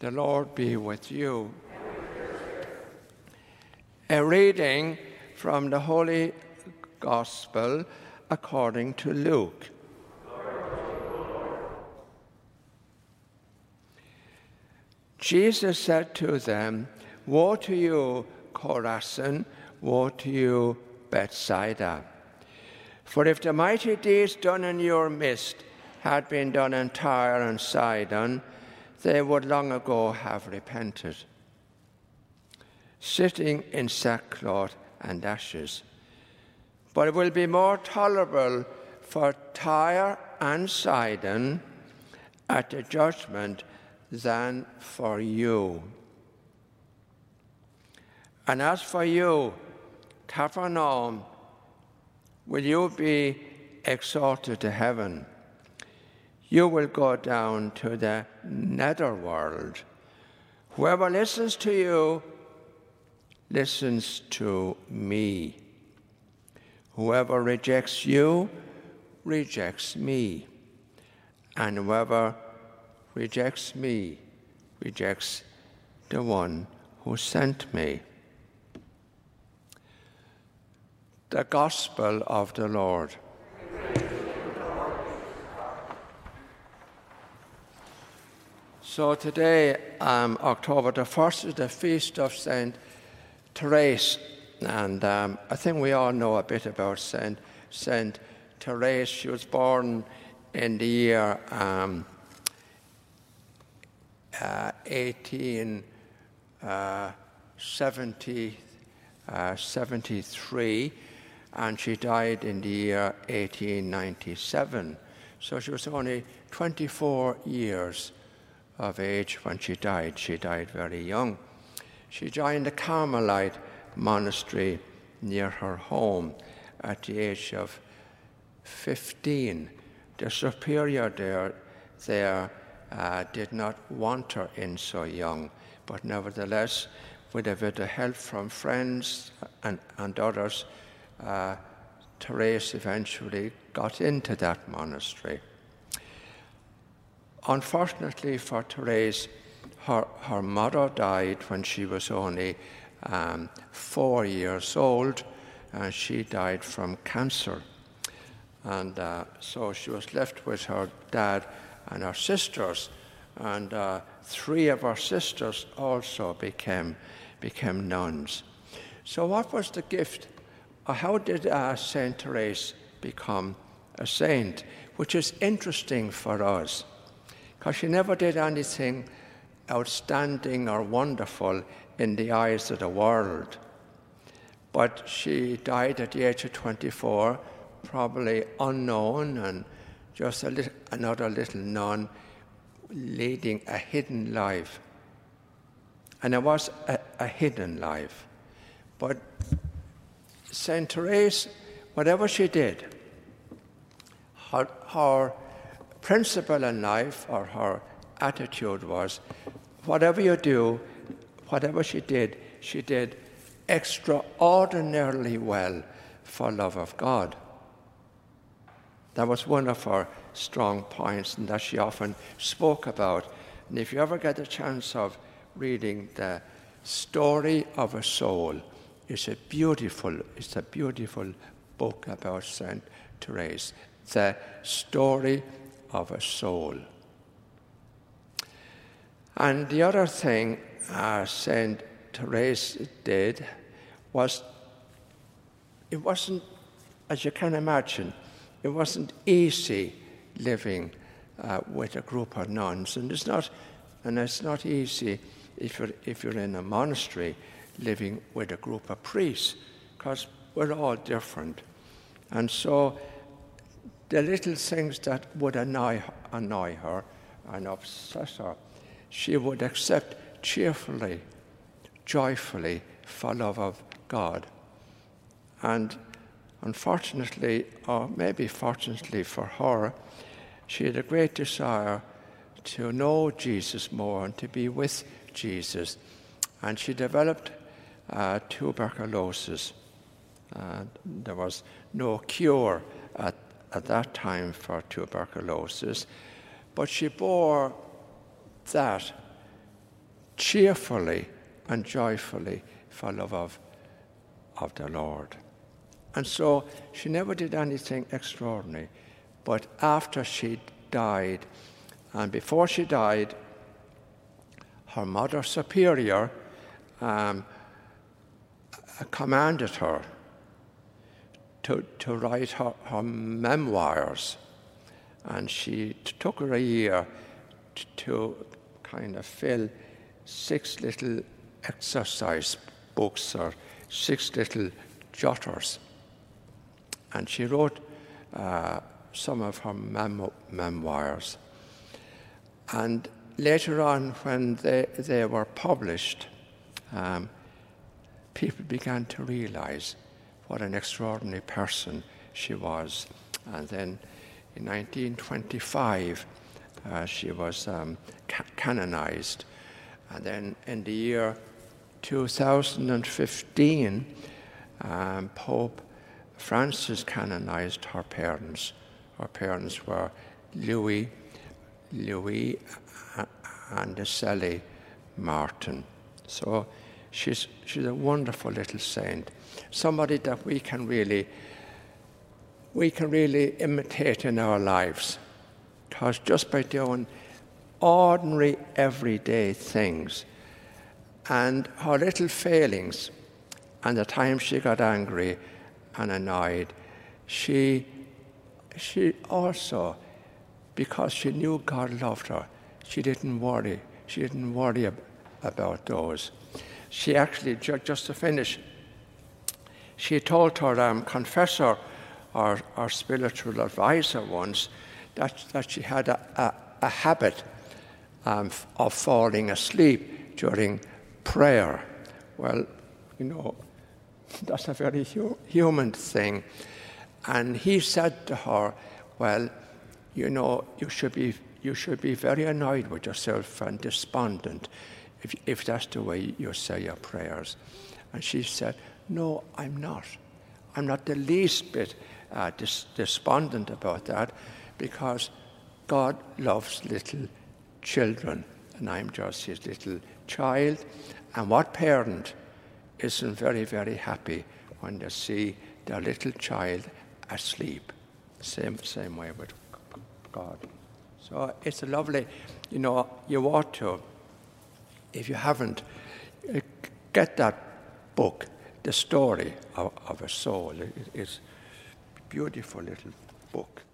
The Lord be with you. A reading from the Holy Gospel according to Luke. Jesus said to them, "Woe to you, Chorazin! Woe to you, Bethsaida! For if the mighty deeds done in your midst had been done in Tyre and Sidon, they would long ago have repented, sitting in sackcloth and ashes. But it will be more tolerable for Tyre and Sidon at the judgment than for you. And as for you, Capernaum, will you be exalted to heaven? You will go down to the netherworld. Whoever listens to you listens to me. Whoever rejects you rejects me. And whoever rejects me rejects the one who sent me." The Gospel of the Lord. So today, October the 1st, is the feast of St. Therese. And I think we all know a bit about St. Therese. She was born in the year 1873, and she died in the year 1897. So she was only 24 years of age when she died. She died very young. She joined the Carmelite monastery near her home at the age of 15. The superior there did not want her in so young, but nevertheless, with a bit of help from friends and others, Therese eventually got into that monastery. Unfortunately for Therese, her mother died when she was only 4 years old, and she died from cancer. And so she was left with her dad and her sisters, and 3 of her sisters also became nuns. So what was the gift? How did Saint Therese become a saint? Which is interesting for us, because she never did anything outstanding or wonderful in the eyes of the world. But she died at the age of 24, probably unknown, and just another little nun leading a hidden life. And it was a hidden life. But Saint Therese, whatever she did, her principle in life, or her attitude was, whatever you do, whatever she did extraordinarily well for love of God. That was one of her strong points, and that she often spoke about. And if you ever get a chance of reading The Story of a Soul, it's a beautiful book about Saint Therese. The Story of a Soul. And the other thing Saint Therese did was, it wasn't, as you can imagine, it wasn't easy living with a group of nuns, and it's not easy if you're in a monastery living with a group of priests, because we're all different. And so the little things that would annoy her and upset her, she would accept cheerfully, joyfully, for love of God. And unfortunately, or maybe fortunately for her, she had a great desire to know Jesus more and to be with Jesus. And she developed tuberculosis. There was no cure at that time for tuberculosis, but she bore that cheerfully and joyfully for love of the Lord. And so she never did anything extraordinary. But after she died, and before she died, her Mother Superior commanded her to write her memoirs. And she took her a year to kind of fill 6 little exercise books or 6 little jotters. And she wrote some of her memoirs. And later on, when they were published, people began to realize what an extraordinary person she was. And then in 1925, she was canonized. And then in the year 2015, Pope Francis canonized her parents. Her parents were Louis and Sally Martin. So she's a wonderful little saint, somebody that we can really imitate in our lives. Because just by doing ordinary, everyday things, and her little failings, and the times she got angry and annoyed, she also, because she knew God loved her, she didn't worry about those. She actually, just to finish, she told her confessor or spiritual advisor once that she had a habit of falling asleep during prayer. Well, that's a very human thing. And he said to her, well, you should be very annoyed with yourself and despondent if that's the way you say your prayers. And she said, no, I'm not. I'm not the least bit despondent about that, because God loves little children, and I'm just his little child. And what parent isn't very, very happy when they see their little child asleep? Same way with God. So it's a lovely, you ought to, if you haven't, get that book, The Story of a Soul. It's a beautiful little book.